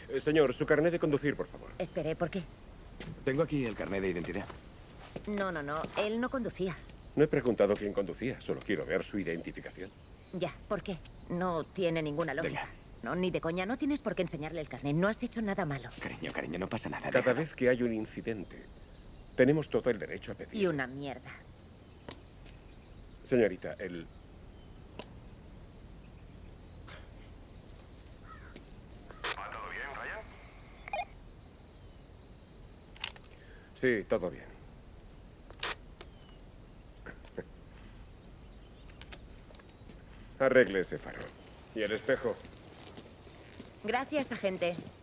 Señor, su carnet de conducir, por favor. Espere, ¿por qué? Tengo aquí el carnet de identidad. No, él no conducía. No he preguntado quién conducía, solo quiero ver su identificación. Ya, ¿por qué? No tiene ninguna lógica. Venga. No, ni de coña, no tienes por qué enseñarle el carnet. No has hecho nada malo. Cariño, no pasa nada. Cada déjalo. vez que hay un incidente, tenemos todo el derecho a pedir. Y una mierda. Señorita, el... ¿Va todo bien, Ryan? Sí, todo bien. Arregle ese faro. ¿Y el espejo? Gracias, agente.